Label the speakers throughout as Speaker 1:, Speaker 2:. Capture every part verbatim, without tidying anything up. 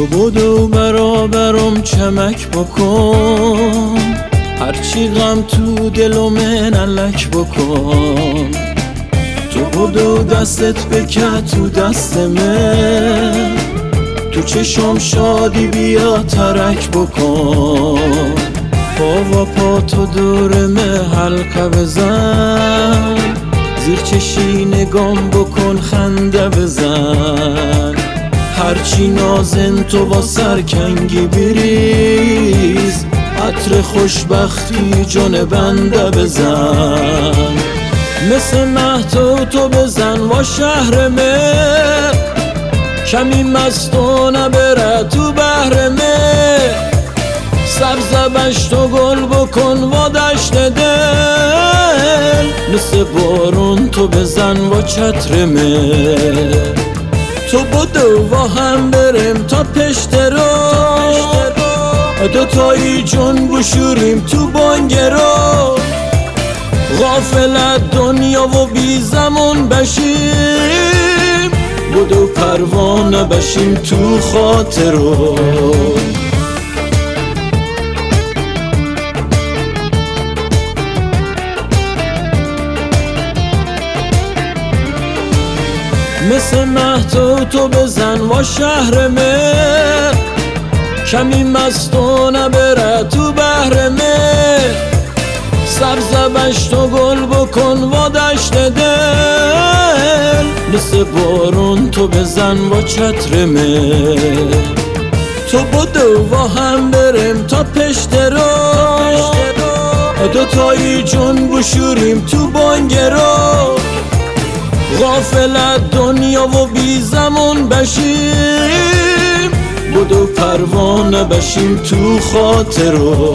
Speaker 1: تو بدو برابرم چمک بکن، هرچی غم تو دل و من علک بکن. تو بدو دستت بکن تو دست من، تو چشم شادی بیا ترک بکن. پا و پا تو دورمه حلقه بزن، زیر چشی نگام بکن خنده بزن. هرچی نازن تو با سرکنگی بریز، عطر خوشبختی جون بنده بزن. مثل مهتو تو بزن و شهر من، کمی مستونه بره تو بحر من. سبز بشت و گل بکن و دشت دل، مثل بارون تو بزن و چتر من. تو بدو و هم بریم تا پشت رو، دوتایی جون بشوریم تو بانگرو. غافلت دنیا و بی زمان بشیم، بدو پروانه بشیم تو خاطرو. مثل مهتو تو بزن و شهر من، کمی مستونه بره تو بحر من. سبز بشت و گل بکن و دشت دل، مثل بارون تو بزن و چتر من. تو بدو و هم بریم تا پشت رو، دوتایی جون بشوریم تو بانگرو. غافلت دنیا و بی زمان بشیم، بدو پروانه بشیم تو خاطرو.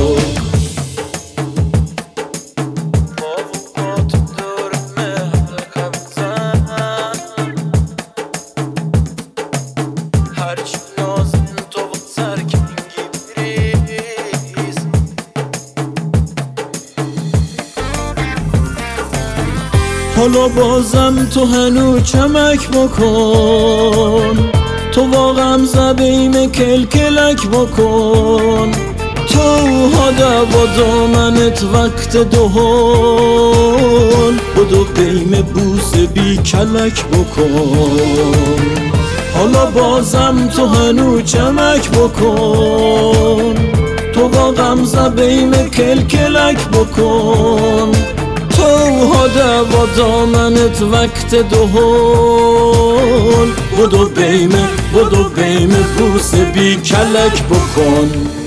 Speaker 1: حالا بازم تو هنو چمک بکن، تو واقعا زبیم کلکلک بکن. تو هده و دامنت وقت دهان، بدو قیم بوس بی کلک بکن. حالا بازم تو هنو چمک بکن، تو واقعا زبیم کلکلک بکن. تو هده و دامنت وقت دهان، بدو بیمه بدو بیمه بوس بی کلک بکن.